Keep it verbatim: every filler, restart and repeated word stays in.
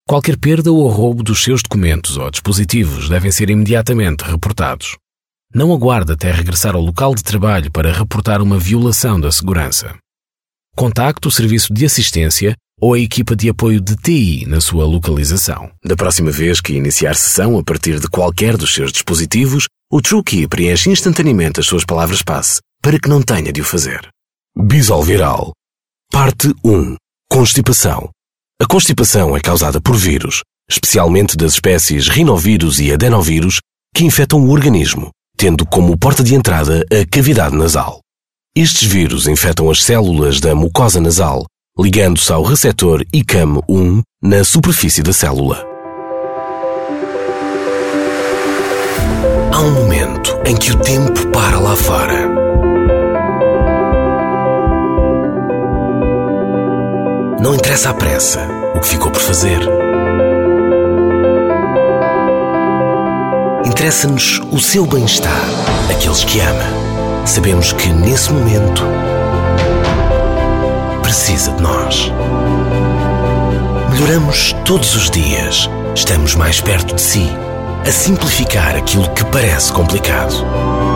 Qualquer perda ou roubo dos seus documentos ou dispositivos devem ser imediatamente reportados. Não aguarde até regressar ao local de trabalho para reportar uma violação da segurança. Contacte o serviço de assistência ou a equipa de apoio de T I na sua localização. Da próxima vez que iniciar sessão a partir de qualquer dos seus dispositivos, o TrueKey preenche instantaneamente as suas palavras-passe para que não tenha de o fazer. Bisolviral. Parte um. Constipação. A constipação é causada por vírus, especialmente das espécies rinovírus e adenovírus, que infectam o organismo, tendo como porta de entrada a cavidade nasal. Estes vírus infectam as células da mucosa nasal, ligando-se ao receptor I C A M um na superfície da célula. Há um momento em que o tempo para lá fora. Não interessa a pressa, o que ficou por fazer. Interessa-nos o seu bem-estar, aqueles que ama. Sabemos que, nesse momento, precisa de nós. Melhoramos todos os dias. Estamos mais perto de si, a simplificar aquilo que parece complicado.